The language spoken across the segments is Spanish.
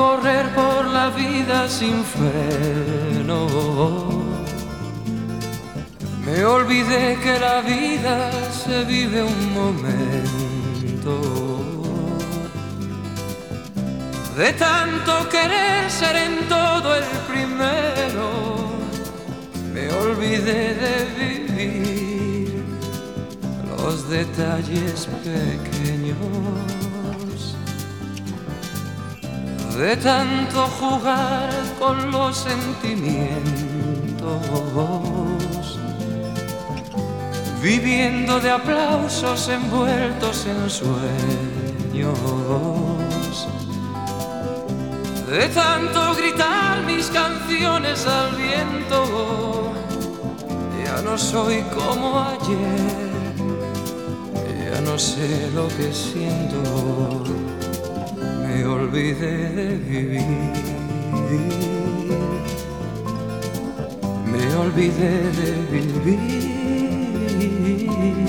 correr por la vida sin freno. Me olvidé que la vida se vive un momento. De tanto querer ser en todo el primero, me olvidé de vivir los detalles pequeños. De tanto jugar con los sentimientos, viviendo de aplausos envueltos en sueños. De tanto gritar mis canciones al viento, ya no soy como ayer, ya no sé lo que siento. Me olvidé de vivir, me olvidé de vivir,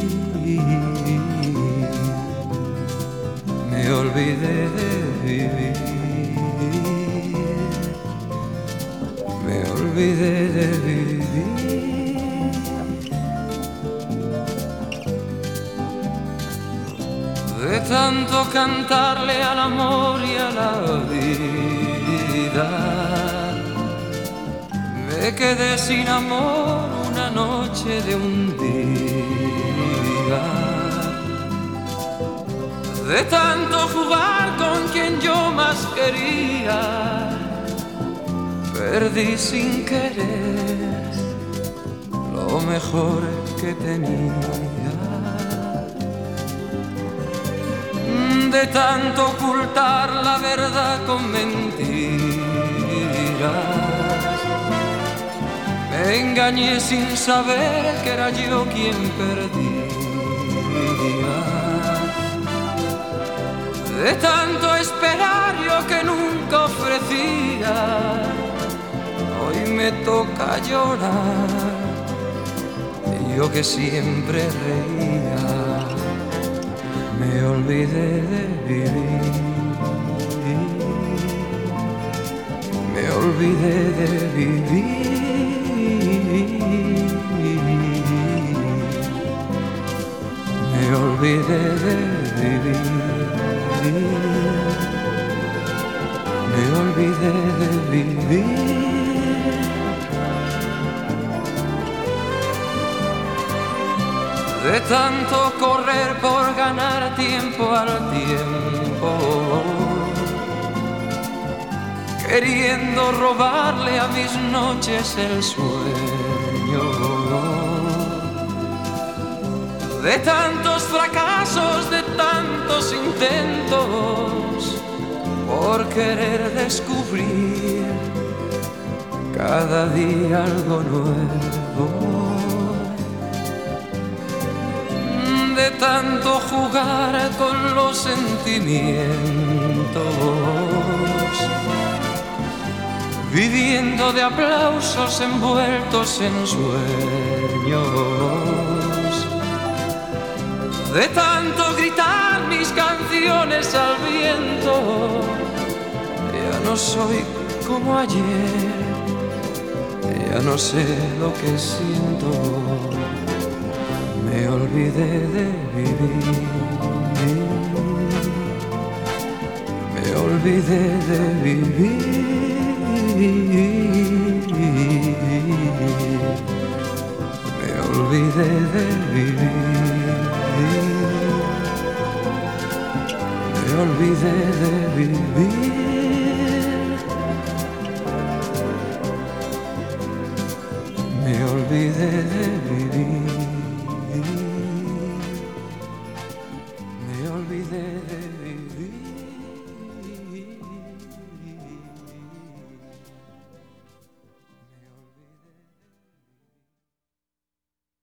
me olvidé de vivir, me olvidé de vivir. De tanto cantarle al amor y a la vida, me quedé sin amor una noche de un día. De tanto jugar con quien yo más quería, perdí sin querer lo mejor que tenía. De tanto ocultar la verdad con mentiras, me engañé sin saber que era yo quien perdía. De tanto esperar yo que nunca ofrecía, hoy me toca llorar, yo que siempre reía. Me olvidé de vivir, me olvidé de vivir, me olvidé de vivir, me olvidé de vivir. De tanto correr por ganar tiempo al tiempo, queriendo robarle a mis noches el sueño. De tantos fracasos, de tantos intentos, por querer descubrir cada día algo nuevo. De tanto jugar con los sentimientos, viviendo de aplausos envueltos en sueños. De tanto gritar mis canciones al viento, ya no soy como ayer, ya no sé lo que siento. Me olvidé de vivir, me olvidé de vivir, me olvidé de vivir, me olvidé de vivir, me olvidé de